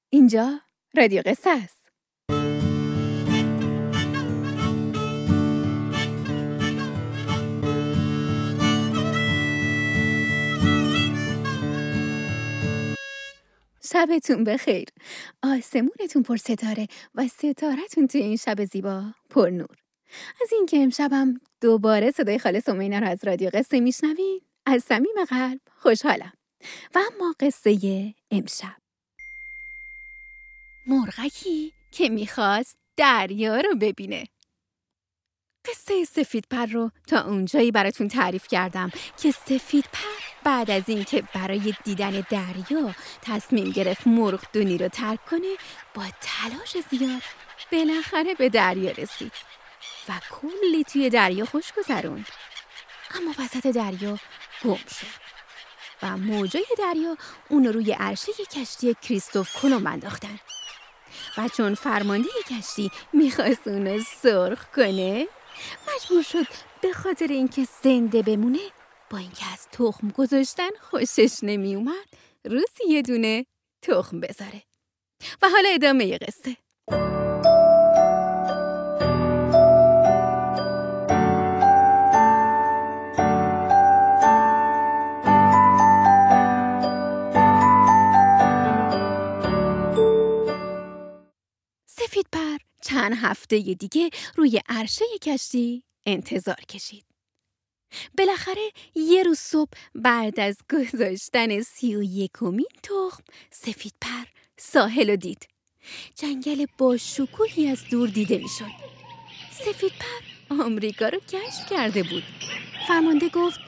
اینجا رادیو قصه است. شبتون بخیر. آسمونتون پر ستاره و ستارتون توی این شب زیبا پر نور. از اینکه امشبم دوباره صدای خاله سمینا رو از رادیو قصه میشنوین از صمیم قلب خوشحالم. و اما قصه امشب، مرغکی که میخواست دریا رو ببینه. قصه سفیدپر رو تا اونجایی براتون تعریف کردم که سفیدپر بعد از اینکه برای دیدن دریا تصمیم گرفت مرغدونی رو ترک کنه، با تلاش زیاد بالاخره به دریا رسید و کلی توی دریا خوش گذروند. اما وسط دریا گم شد و موجای دریا اون روی عرشه کشتی کریستوف کلمب انداختن و چون فرمانده کشتی میخواست اونو سرخ کنه، مجبور شد به خاطر اینکه زنده بمونه با اینکه از تخم گذاشتن خوشش نمی اومد روزی یه دونه تخم بذاره. و حالا ادامه قصه. سفیدپر چند هفته دیگه روی عرشه کشتی انتظار کشید. بالاخره یه روز صبح بعد از گذاشتن 31مین تخم، سفیدپر ساحل رو دید. جنگل با شکوهی از دور دیده میشد. سفیدپر آمریکا رو کشف کرده بود. فرمانده گفت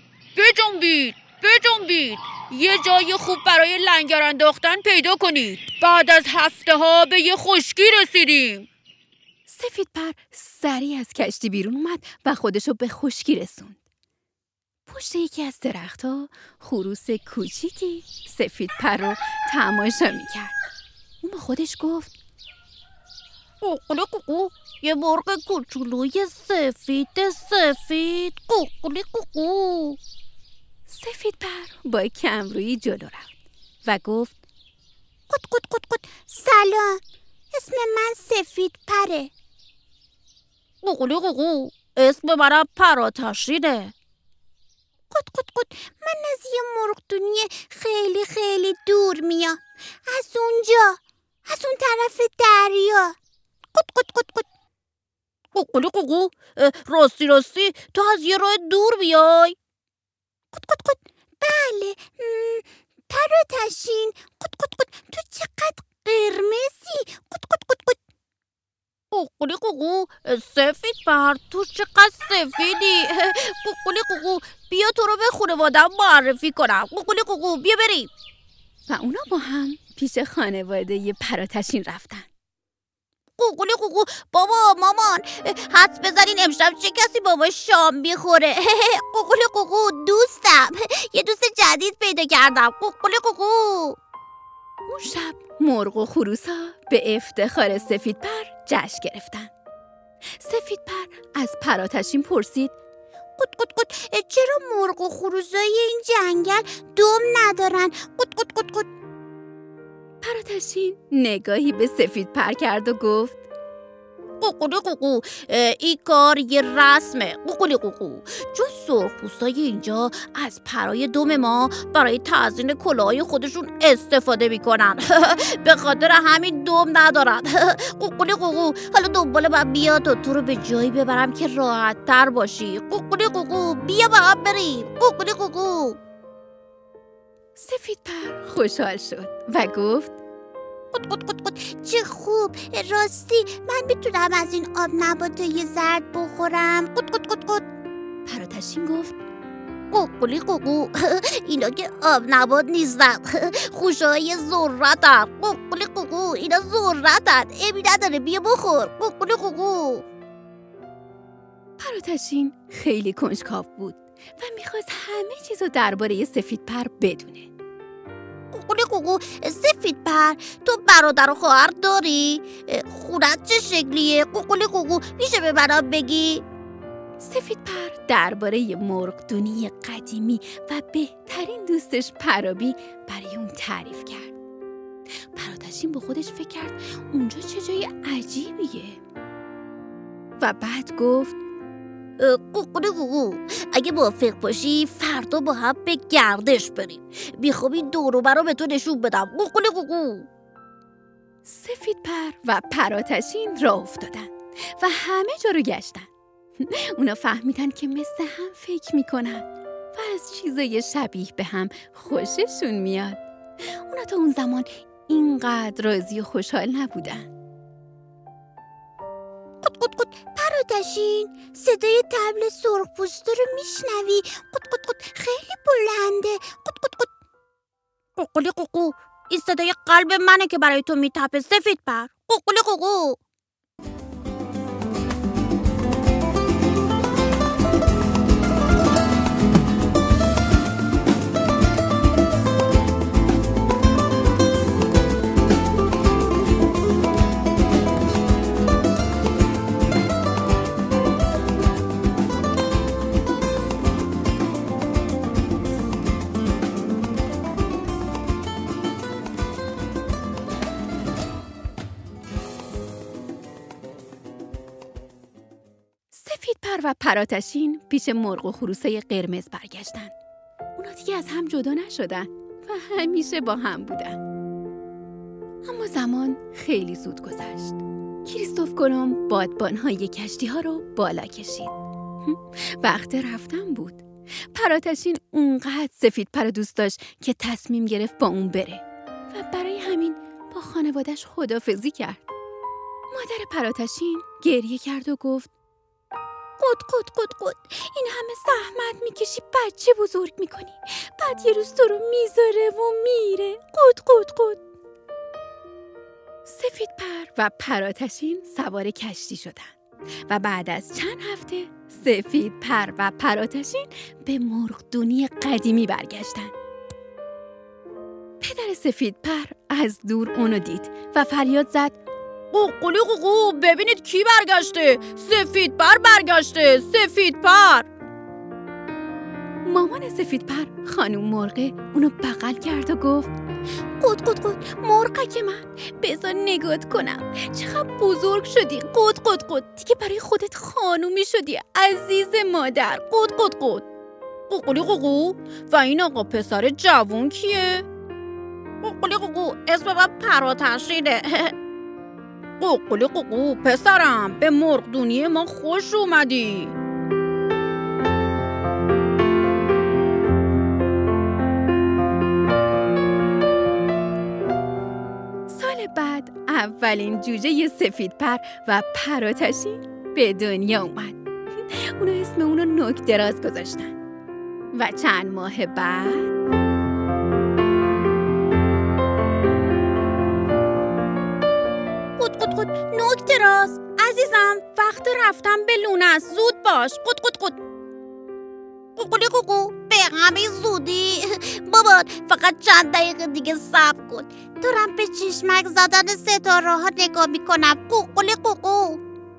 بجنبید، یه جای خوب برای لنگر انداختن پیدا کنید. بعد از هفته ها به یه خشکی رسیدیم. سفیدپر سریع از کشتی بیرون اومد و خودشو به خشکی رسوند. پشت یکی از درخت‌ها خروس کوچیکی سفیدپر رو تماشا می‌کرد. اون با خودش گفت قوقلی قوقو، یه مرغ کوچولوی سفید قوقلی قوقو. سفیدپر با کمرویی جلو رفت و گفت قط. سلام، اسم من سفیدپره. قوقلی قوقو، اسم منم پرآتشینه. قط. من از یه مرغدونی خیلی خیلی دور میام، از اونجا، از اون طرف دریا. قط. قوقلی قوقو، راستی تو از یه راه دور بیای. قط. بله، پرآتشین. قط. تو چقدر قرمزی. قط. قوقلی قوقو، سفیدپر تو چقدر سفیدی. قوقلی قوقو، بیا تو رو به خانواده‌ام معرفی کنم. قوقلی قوقو، بیا بریم. و اونا با هم پیش خانواده پرآتشین رفتن. قوقلی قوقو، بابا مامان، حدس بزنین امشب چه کسی بابا شام میخوره. قوقلی قوقو، دوستم، یه دوست جدید پیدا کردم. قوقلی قوقو. اون شب مرغ و خروس‌ها به افتخار سفیدپر جشن گرفتن. سفیدپر از پرآتشین پرسید قط. چرا مرغ و خروسای این جنگل دم ندارن؟ قط. پرآتشین نگاهی به سفیدپر کرد و گفت قوقلی قوقو، این کار یه رسمه. قوقلی قوقو، چون سرخپوستای اینجا از پرای دم ما برای تزیین کلاهای خودشون استفاده میکنن. به خاطر همین دم ندارن. قوقلی قوقو، حالا دنبال من بیا تا تو رو به جایی ببرم که راحت تر باشی. قوقلی قوقو، بیا با هم بریم. قوقلی قوقو. سفیدپر خوشحال شد و گفت قط. چه خوب، راستی من میتونم از این آب نباتای زرد بخورم. قط. پرآتشین گفت قوقلی قوقو، اینا که آب نبات نیستن، خوشهای ذرتن. قوقلی قوقو، اینا ذرتن، عیبی نداره، بیا بخور. قوقلی قوقو. پرآتشین خیلی کنجکاو بود و میخواست همه چیزو درباره سفیدپر بدونه. قوقلی قوقو، سفیدپر، تو برادر و خواهر داری؟ خونت چه شکلیه؟ قوقلی قوقو، میشه به منم بگی؟ سفیدپر درباره مرغدونی قدیمی و بهترین دوستش پرابی برای اون تعریف کرد. پراتشین با خودش فکر کرد اونجا چه جای عجیبیه و بعد گفت قوقو اگه موافق باشی فردا با هم به گردش بریم. بیخوابی دور و برا به تو نشون بدم. قوقو. سفیدپر و پراتشین راه افتادن و همه جا رو گشتن. اونا فهمیدن که مثل هم فکر میکنن و از چیزای شبیه به هم خوششون میاد. اونا تا اون زمان اینقدر راضی و خوشحال نبودن. قط پراتشین، صدای طبل سرخپوستا رو میشنوی؟ قط خیلی بلنده. قط قوقو این صدای قلب منه که برای تو میتپه سفیدپر. قوقو. سفیدپر و پراتشین پیش مرغ و خروسای قرمز برگشتن. اونا دیگه از هم جدا نشدن و همیشه با هم بودن. اما زمان خیلی زود گذشت. کریستوف کلمب بادبان‌های کشتی‌ها رو بالا کشید. وقت رفتن بود. پراتشین اونقدر سفیدپر دوست داشت که تصمیم گرفت با اون بره و برای همین با خانواده‌اش خداحافظی کرد. مادر پراتشین گریه کرد و گفت قط این همه زحمت میکشی، بچه بزرگ میکنی، بعد یه روز تو رو میذاره و میره. قط سفیدپر و پراتشین سوار کشتی شدن و بعد از چند هفته سفیدپر و پراتشین به مرغدونی قدیمی برگشتن. پدر سفیدپر از دور اونو دید و فریاد زد قوقو ببینید کی برگشته. سفیدپر برگشته. سفیدپر. مامان سفیدپر خانوم مرغه اونو بغل کرد و گفت قط مرغک من، بذار نگات کنم. چقدر بزرگ شدی. قط دیگه برای خودت خانومی شدی عزیز مادر. قط قوقو و این آقا پسر جوون کیه؟ قوقو اسم من پراتشینه. قوقو پسرم، به مرغدونی ما خوش اومدی. سال بعد اولین جوجه سفیدپر و پراتشین به دنیا اومد. اونا اسم اونو نوک دراز گذاشتن و چند ماه بعد قط نوک دراز عزیزم، وقت رفتن به لونه است. زود باش. قط قوقو به همه زودی. بابا فقط چند دقیقه دیگه صبر کن، دارم به چشمک زدن ستاره ها نگاه میکنم. قوقو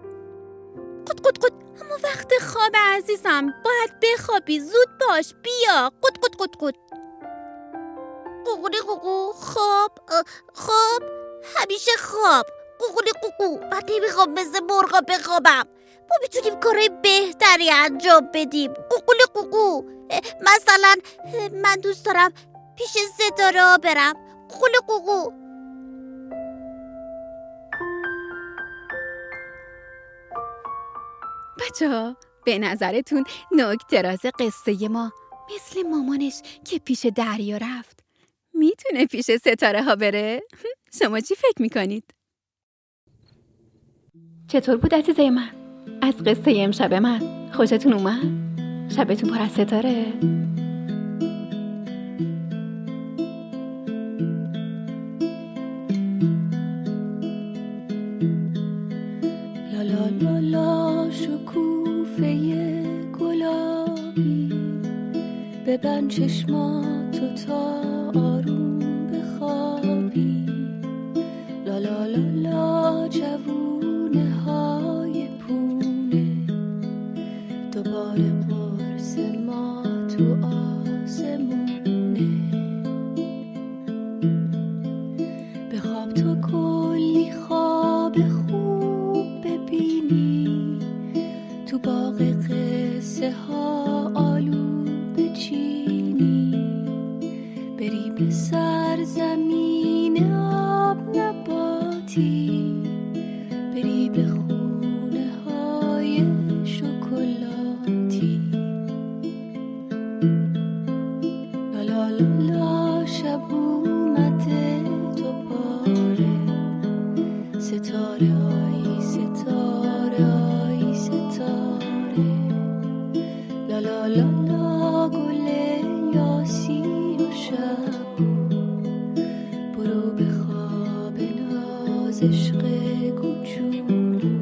قط اما وقت خواب عزیزم، باید بخوابی. زود باش، بیا. قط قوقو خواب همیشه خواب. قوقو من نمیخوام مثل مرغا بخوابم. ما میتونیم کارهای بهتری انجام بدیم. قوقو مثلا من دوست دارم پیش ستاره ها برم. قوقو بچه‌ها، به نظرتون نوک دراز قصه ما مثل مامانش که پیش دریا رفت میتونه پیش ستاره ها بره؟ شما چی فکر میکنید؟ چطور بود عزیزای من؟ از قصه امشب من خوشتون اومد؟ شبتون پر از ستاره؟ لا لا لا لا شکوفه گلابی، ببند چشماتو تا آروم بخوابی. لا لا لا لا جوونه های پونه، دوباره قرص ما تو آسمونه. تا کلی خواب خوب ببینی، تو باغ قصه ها آلو بچینی، بری به سرزمین آب نباتی، بری به خونه های شکلاتی. لا لا لا شب اومده دوباره، ستاره آی ستاره آی ستاره، لا لا لا لا گل یاسی و شب، برو به خواب ناز عشق کوچولو،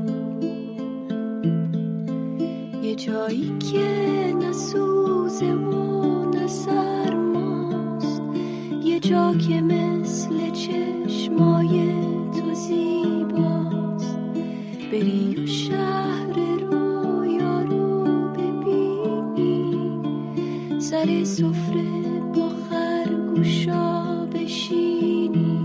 یه جایی که نسوزه و نسرماست، یه جا که مثل چشمای تو زیباست، بری و شهر رویا رو ببینی، سر سفره با خرگوشا بشینی،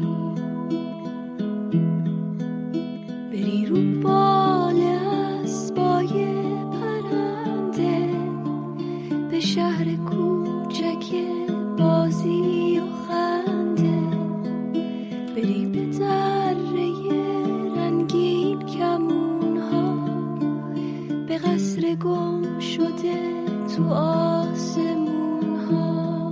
بری رو بال اسبای پرنده، به شهر کوچک بازی و خنده، بری به دره رنگین کمونها، به قصر گم شده تو آسمونها.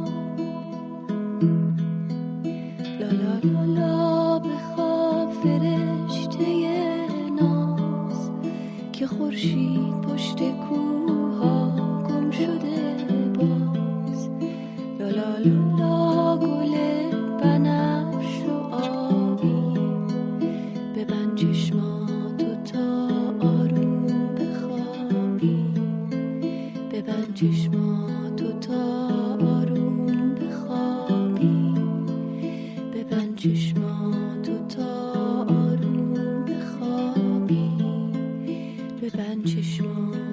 لا لا لا لا بخواب فرشته ناز، که خورشید پشت کوها گم شده باز. لا لا لا لا گل بنفش و آبی، ببند چشماتو تا آروم بخوابی، ببند چشماتو تا آروم بخوابی، ببند چشماتو تا آروم بخوابی، ببند چشماتو